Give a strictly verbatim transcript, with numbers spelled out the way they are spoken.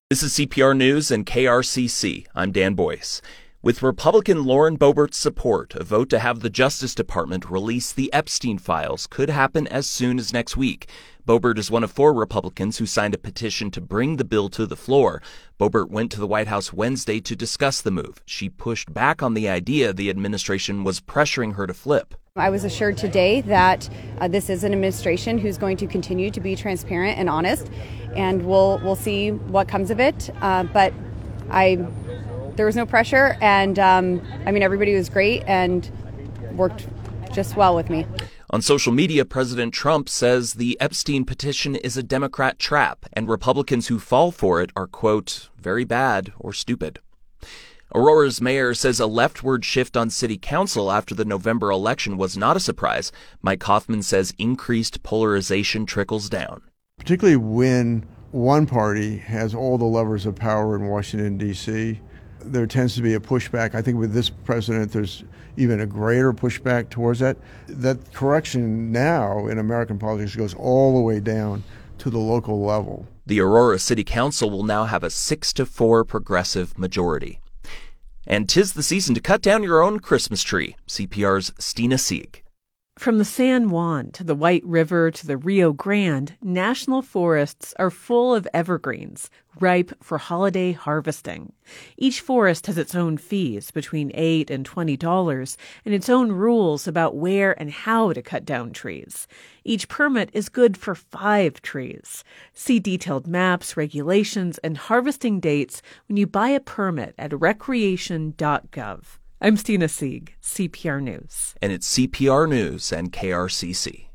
This is C P R News and K R C C. I'm Dan Boyce. With Republican Lauren Boebert's support, a vote to have the Justice Department release the Epstein files could happen as soon as next week. Boebert is one of four Republicans who signed a petition to bring the bill to the floor. Boebert went to the White House Wednesday to discuss the move. She pushed back on the idea the administration was pressuring her to flip. I was assured today that uh, this is an administration who's going to continue to be transparent and honest, and we'll we'll see what comes of it. Uh, but I, there was no pressure, and um, I mean everybody was great and worked just well with me. On social media, President Trump says the Epstein petition is a Democrat trap, and Republicans who fall for it are, quote, very bad or stupid. Aurora's mayor says a leftward shift on city council after the November election was not a surprise. Mike Hoffman says increased polarization trickles down. Particularly when one party has all the levers of power in Washington, D C, there tends to be a pushback. I think with this president, there's even a greater pushback towards that. That correction now in American politics goes all the way down to the local level. The Aurora City Council will now have a six to four progressive majority. And 'tis the season to cut down your own Christmas tree. C P R's Stina Sieg. From the San Juan to the White River to the Rio Grande, national forests are full of evergreens, ripe for holiday harvesting. Each forest has its own fees, between eight and twenty dollars, and its own rules about where and how to cut down trees. Each permit is good for five trees. See detailed maps, regulations, and harvesting dates when you buy a permit at recreation dot gov. I'm Stina Sieg, C P R News. And it's C P R News and K R C C.